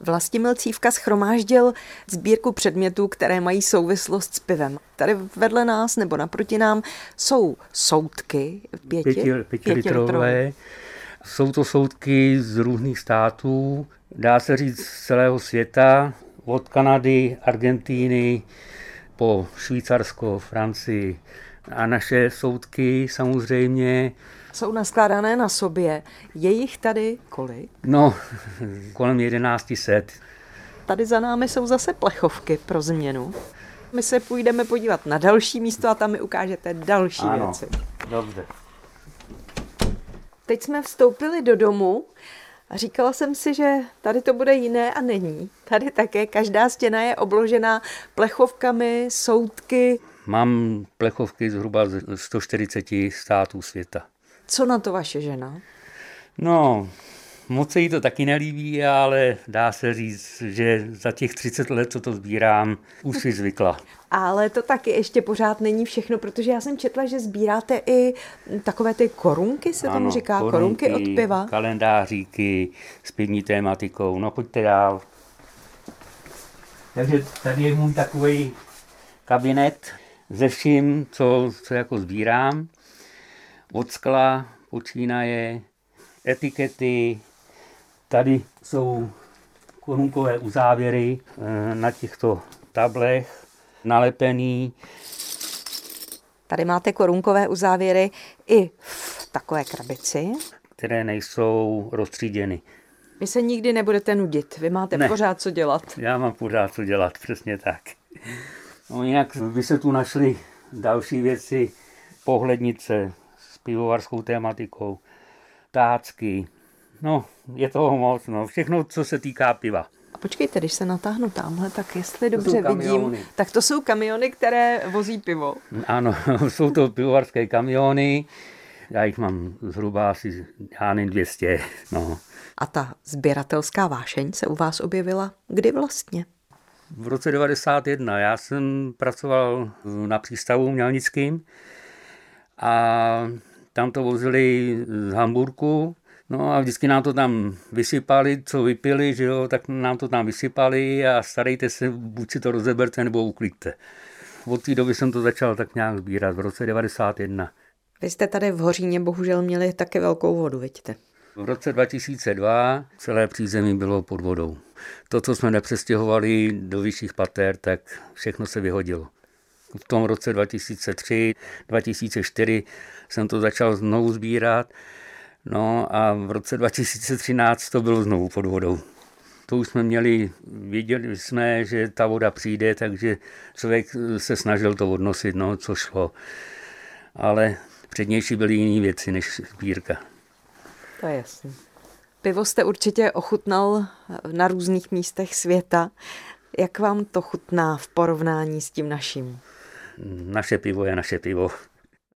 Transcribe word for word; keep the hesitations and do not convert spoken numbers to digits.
Vlastimil Cívka shromáždil sbírku předmětů, které mají souvislost s pivem. Tady vedle nás nebo naproti nám jsou soudky pěti, Pěti, pětilitrové. Jsou to soudky z různých států, dá se říct z celého světa, od Kanady, Argentíny, po Švýcarsko, Francii. A naše soudky samozřejmě jsou naskládané na sobě. Je jich tady kolik? No, kolem jedenáct set. Tady za námi jsou zase plechovky pro změnu. My se půjdeme podívat na další místo a tam mi ukážete další ano, věci. Dobře. Teď jsme vstoupili do domu a říkala jsem si, že tady to bude jiné a není. Tady také každá stěna je obložená plechovkami, soudky. Mám plechovky zhruba z sto čtyřicet států světa. Co na to vaše žena? No, moc se jí to taky nelíbí, ale dá se říct, že za těch třicet let, co to sbírám, už si zvykla. Ale to taky ještě pořád není všechno, protože já jsem četla, že sbíráte i takové ty korunky, se ano, tomu říká, korunky, korunky od piva. Kalendáříky s pivní tématikou. No pojďte dál. Takže tady je můj takový kabinet ze vším, co, co jako sbírám. Od skla počínaje, etikety, tady jsou korunkové uzávěry na těchto tablech, nalepený. Tady máte korunkové uzávěry i v takové krabici, které nejsou roztříděny. Vy se nikdy nebudete nudit, vy máte ne. pořád co dělat. Já mám pořád co dělat, přesně tak. No jinak by se tu našly další věci, pohlednice s pivovarskou tématikou, tácky, no je toho moc, no všechno, co se týká piva. A počkejte, když se natáhnu tamhle, tak jestli to dobře vidím, tak to jsou kamiony, které vozí pivo. Ano, jsou to pivovarské kamiony, já jich mám zhruba asi já nevím dvě stě, no. A ta sběratelská vášeň se u vás objevila kdy vlastně? V roce devadesát jedna. Já jsem pracoval na přístavu mělnickým a tam to vozili z Hamburku. No a vždycky nám to tam vysypali, co vypili, že jo, tak nám to tam vysypali a starejte se, buď si to rozeberte nebo ukliďte. Od té doby jsem to začal tak nějak sbírat v roce devadesát jedna. Vy jste tady v Hoříně bohužel měli taky velkou vodu, vidíte? V roce dva tisíce dva celé přízemí bylo pod vodou. To, co jsme nepřestěhovali do vyšších pater, tak všechno se vyhodilo. V tom roce dva tisíce tři, dva tisíce čtyři jsem to začal znovu sbírat, no a v roce dva tisíce třináct to bylo znovu pod vodou. To už jsme měli, věděli jsme, že ta voda přijde, takže člověk se snažil to odnosit, no, co šlo. Ale přednější byly jiné věci než sbírka. To je jasné. Pivo jste určitě ochutnal na různých místech světa. Jak vám to chutná v porovnání s tím naším? Naše pivo je naše pivo.